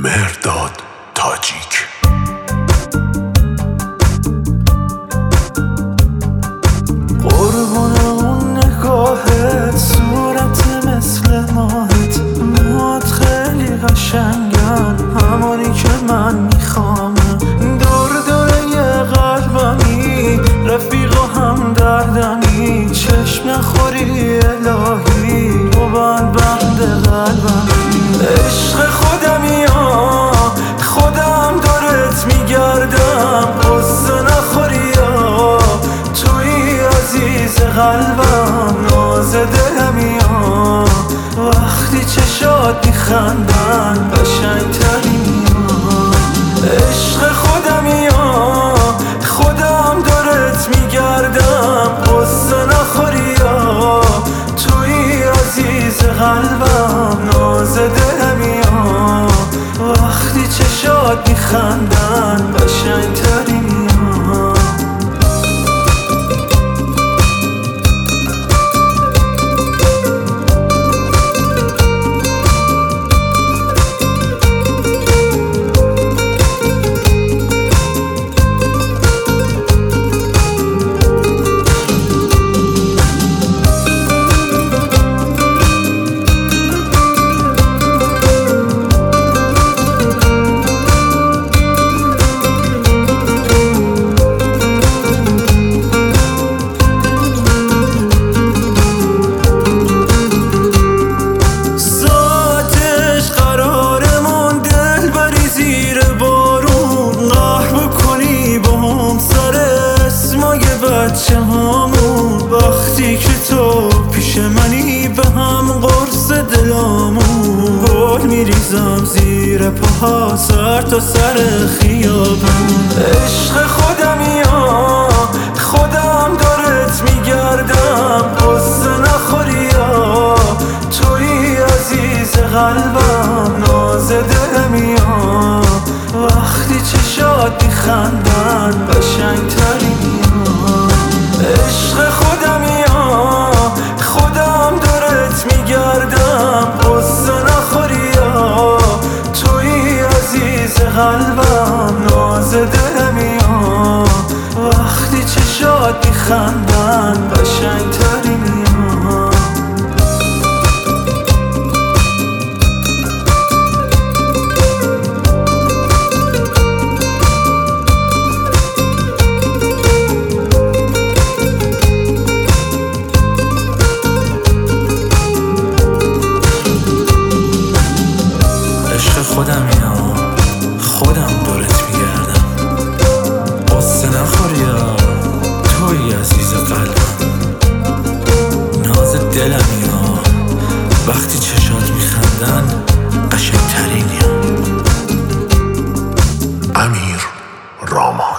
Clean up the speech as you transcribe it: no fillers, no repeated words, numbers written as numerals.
مهرداد تاجیک. قربون اون نگاهت، صورت مثل ماهت، موهات خیلی قشنگن، همونی که من میخوام. دور دوره قلبمی، رفیق و هم دردمی، چشم نخوری الهی، تو بند قلبمی. عشق خودمی ها، خودم دورت میگردم، قصه نخوری ها، توی عزیز قلبم، ناز دلمی ها. وقتی چشات میخندن قشنگترین ها. عشق خودمی ها، خودم دورت میگردم، قصه نخوری ها، توی عزیز قلبم، ناز دلمی ها. وقتی چشات میخندن قشنگترین ها. وقتی که تو پیش منی به هم قرص دلامون، گل میریزم زیر پاها سر تا سر خیابون. عشق خودمی ها، خودم دورت میگردم، قصه نخوری ها، توی عزیز قلبم، ناز دلمی ها. وقتی چشات میخندن قشنگترین ها. عشق خودمی ها، خودم دورت میگردم، قصه نخوری ها، توی عزیز قلبم، ناز دلمی ها. وقتی چشات میخندن قشنگترین ها. خودمی ها، خودم دورت میگردم، قصه نخوری ها، توی عزیز قلبم، ناز دلمی ها. وقتی چشات میخندن قشنگترینی ها. امیر رامان.